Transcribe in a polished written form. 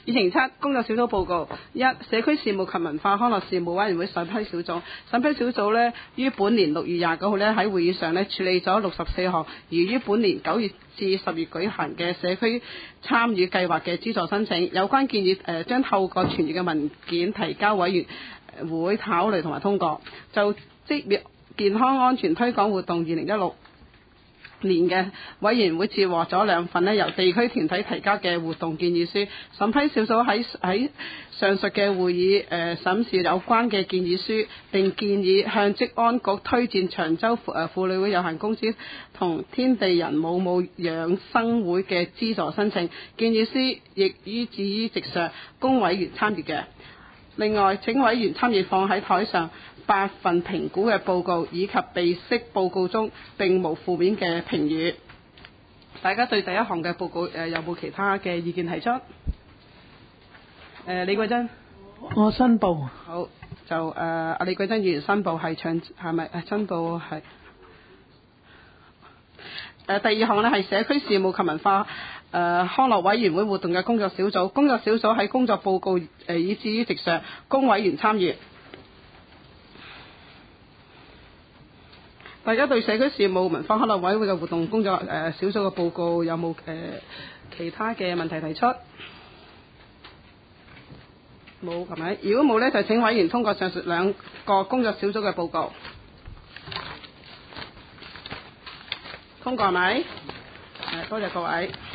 議程七工作小組報告：一、社區事務及文化康樂事務委員會審批小組。審批小組呢，於本年6月29號呢喺會議上呢處理咗64項，而於本年9月至10月舉行嘅社區參與計劃嘅資助申請。有關建議將透過傳閱嘅文件提交委員會考慮同埋通過。就職業健康安全推廣活動2016年嘅委員會接獲咗2份由地區團體提交嘅活動建議書。審批小組喺上述嘅會議審視有關嘅建議書，並建議向職安局推薦長洲婦女會有限公司同天地人母母養生會嘅資助申請。建議書亦於置於席上，供委員參閱嘅。另外，請委員參閱放喺台上8份評估嘅報告，以及備悉報告中並無負面嘅評語。大家對第一項嘅報告有冇其他嘅意見提出？李桂珍， 我申報。 好，就阿李桂珍議員申報係係咪申報係？第二項呢係社區事務及文化康樂委員會活動嘅工作小組。工作小組喺工作報告以至於席上，供委員參閱。大家對社區事務文化康樂委員會嘅活動工作小組嘅報告有冇其他嘅問題提出？冇係咪？如果冇呢，就請委員通過上述2個工作小組嘅報告。通過係咪？多謝各位。